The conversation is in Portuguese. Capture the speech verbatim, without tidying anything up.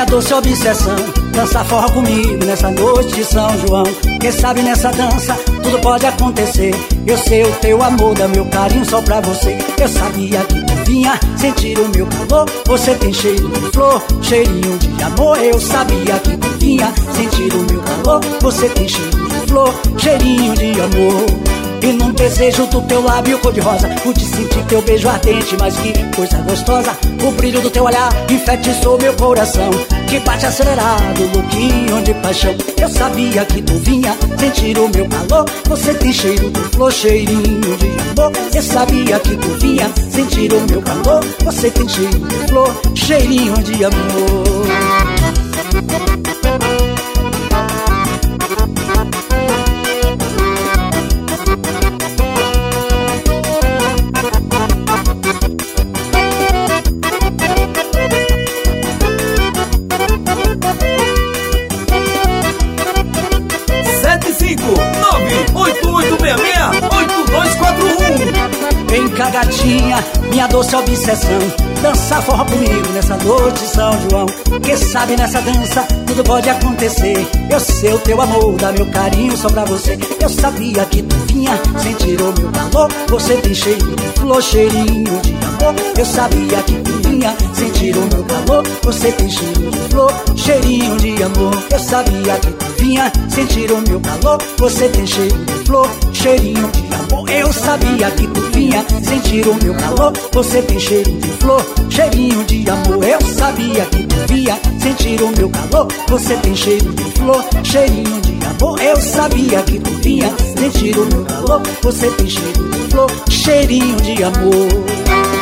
minha doce obsessão. Dança forró comigo nessa noite de São João. Quem sabe nessa dança tudo pode acontecer. Eu sei o teu amor, dá meu carinho só pra você. Eu sabia que tu vinha sentir o meu calor. Você tem cheiro de flor, cheirinho de amor. Eu sabia que tu vinha sentir o meu calor. Você tem cheiro de flor, cheirinho de amor. E num desejo do teu lábio cor-de-rosa, pude sentir teu beijo ardente, mas que coisa gostosa. O brilho do teu olhar enfeitiçou meu coração, que bate acelerado, louquinho de paixão. Eu sabia que tu vinha sentir o meu calor. Você tem cheiro de flor, cheirinho de amor. Eu sabia que tu vinha sentir o meu calor. Você tem cheiro de flor, cheirinho de amor. Vem cá, gatinha, minha doce obsessão. Dança forró comigo nessa noite de São João. Quem sabe nessa dança tudo pode acontecer. Eu sei o teu amor, dá meu carinho só pra você. Eu sabia que tu vinha sentir o meu calor. Você tem cheiro de flor, cheirinho de amor. Eu sabia que tu vinha sentir o meu calor. Você tem cheiro de flor, cheirinho de amor. Eu sabia que tu vinha sentir o meu calor. Você tem cheiro de flor, cheirinho de amor. Eu sabia que tu vinha sentir o meu calor. Você tem cheiro de flor, cheirinho de amor. Eu sabia que tu vinha sentir o meu calor. Você tem cheiro de flor, cheirinho de amor. Eu sabia que tu vinha sentir o meu calor. Você tem cheiro de flor, cheirinho de amor.